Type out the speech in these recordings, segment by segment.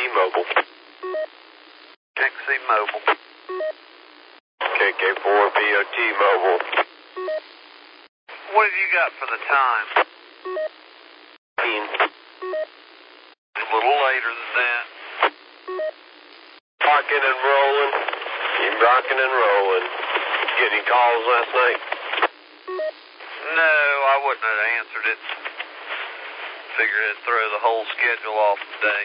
Mobile. XC Mobile. KK4 POT Mobile. What have you got for the time? A little later than that. Rocking and rolling. Keep rocking and rolling. Get any calls last night? No, I wouldn't have answered it. Figured I'd throw the whole schedule off today.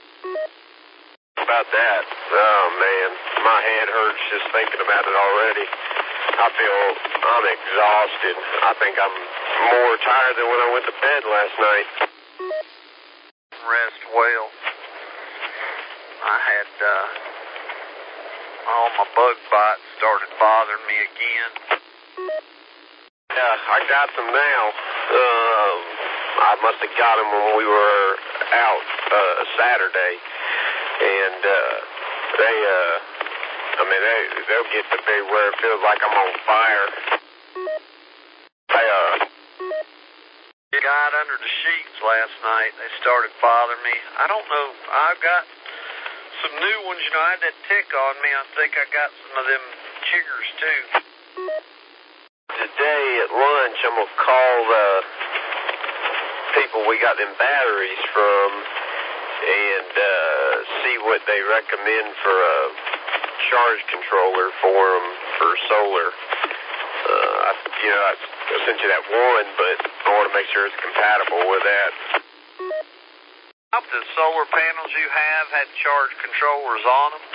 About that? Oh, man. My head hurts just thinking about it already. I feel I'm exhausted. I think I'm more tired than when I went to bed last night. Rest well. I had, all my bug bites started bothering me again. Yeah, I got them now. I must have got them when we were out Saturday. And they'll get to be where it feels like I'm on fire. I got under the sheets last night. They started bothering me. I don't know. I've got some new ones. You know, I had that tick on me. I think I got some of them chiggers too. Today at lunch, I'm going to call the people we got them batteries from and see what they recommend for a charge controller for them for solar. I sent you that one, but I want to make sure it's compatible with that. The solar panels you have had charge controllers on them.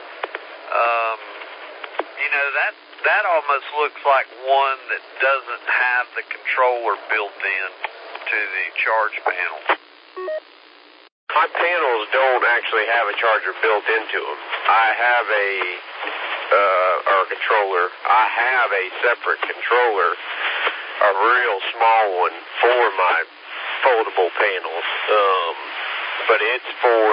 That almost looks like one that doesn't have the controller built in to the charge panel. My panels don't actually have a charger built into them. I have or a controller. I have a separate controller, a real small one for my foldable panels. But it's for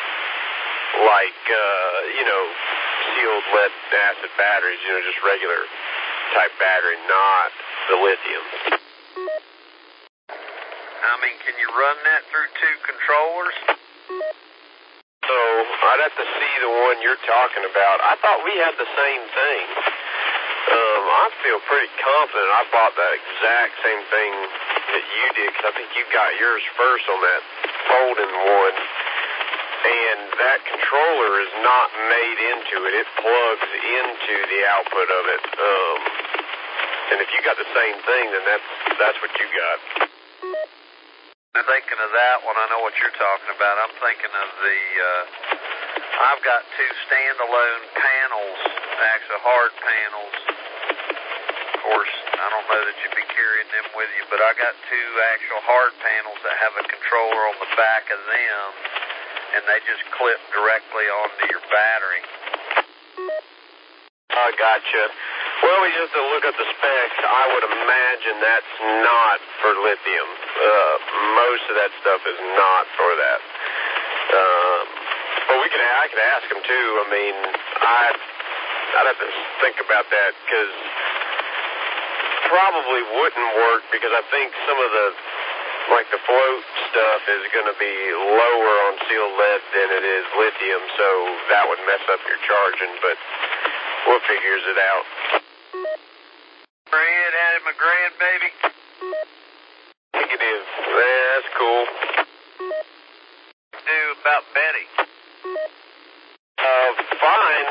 sealed lead acid batteries, just regular type battery, not the lithium. Can you run that through two controllers? So, I'd have to see the one you're talking about. I thought we had the same thing. I feel pretty confident I bought the exact same thing that you did, because I think you got yours first on that folding one. And that controller is not made into it. It plugs into the output of it. And if you got the same thing, then that's what you got. I'm thinking of that one. I know what you're talking about. I'm thinking of I've got two standalone panels, actually hard panels. Of course, I don't know that you'd be carrying them with you, but I got two actual hard panels that have a controller on the back of them, and they just clip directly onto your battery. I gotcha. Well, we just have to look at the specs. I would imagine that's not for lithium. Most of that stuff is not for that. But I could ask them too. I'd have to think about that, because probably wouldn't work, because I think some of the float stuff is going to be lower on sealed lead than it is lithium, so that would mess up your charging, but we'll figure it out. Fred, Addie McGrand, baby? Negative. That's cool. Do about Betty? Fine.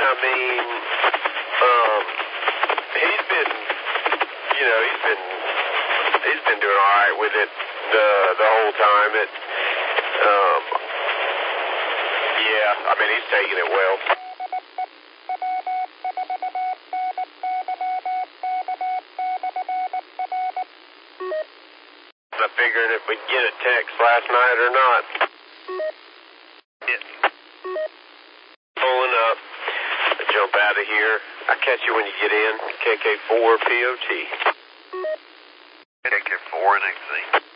He's been doing all right with it the whole time. He's taking it well. I figured if we'd get a text last night or not. Pulling up. Jump out of here. I'll catch you when you get in. KK4 POT. KK4 and XC.